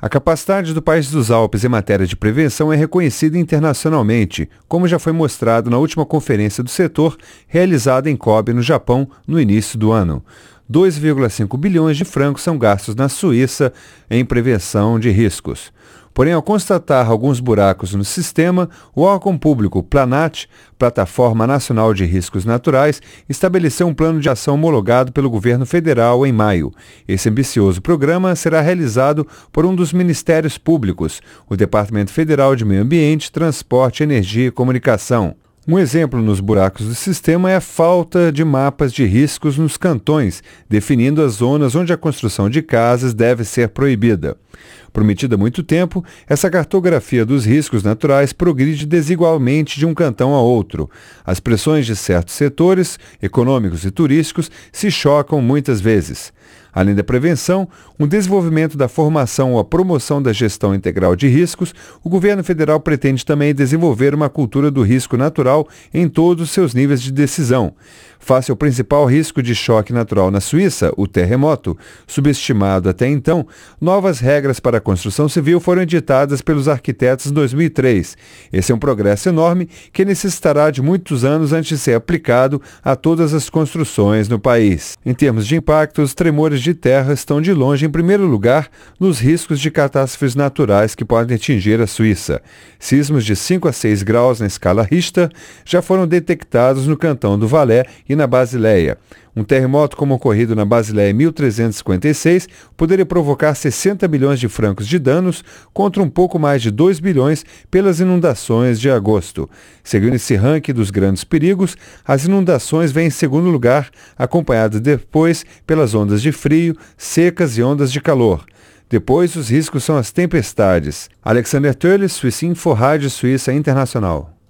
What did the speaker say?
A capacidade do país dos Alpes em matéria de prevenção é reconhecida internacionalmente, como já foi mostrado na última conferência do setor realizada em Kobe, no Japão, no início do ano. 2,5 bilhões de francos são gastos na Suíça em prevenção de riscos. Porém, ao constatar alguns buracos no sistema, o órgão público Planat, Plataforma Nacional de Riscos Naturais, estabeleceu um plano de ação homologado pelo governo federal em maio. Esse ambicioso programa será realizado por um dos ministérios públicos, o Departamento Federal de Meio Ambiente, Transporte, Energia e Comunicação. Um exemplo nos buracos do sistema é a falta de mapas de riscos nos cantões, definindo as zonas onde a construção de casas deve ser proibida. Prometida há muito tempo, essa cartografia dos riscos naturais progride desigualmente de um cantão a outro. As pressões de certos setores, econômicos e turísticos, se chocam muitas vezes. Além da prevenção, um desenvolvimento da formação ou a promoção da gestão integral de riscos, o governo federal pretende também desenvolver uma cultura do risco natural em todos os seus níveis de decisão. Face ao principal risco de choque natural na Suíça, o terremoto, subestimado até então, novas regras para a construção civil foram editadas pelos arquitetos em 2003. Esse é um progresso enorme que necessitará de muitos anos antes de ser aplicado a todas as construções no país. Em termos de impacto, os tremores de terra estão de longe em primeiro lugar nos riscos de catástrofes naturais que podem atingir a Suíça. Sismos de 5 a 6 graus na escala Richter já foram detectados no cantão do Valais e na Basileia. Um terremoto como o ocorrido na Basileia em 1356 poderia provocar 60 bilhões de francos de danos contra um pouco mais de 2 bilhões pelas inundações de agosto. Seguindo esse ranking dos grandes perigos, as inundações vêm em segundo lugar, acompanhadas depois pelas ondas de frio, secas e ondas de calor. Depois, os riscos são as tempestades. Alexander Tölle, Suíça Info, Rádio Suíça Internacional.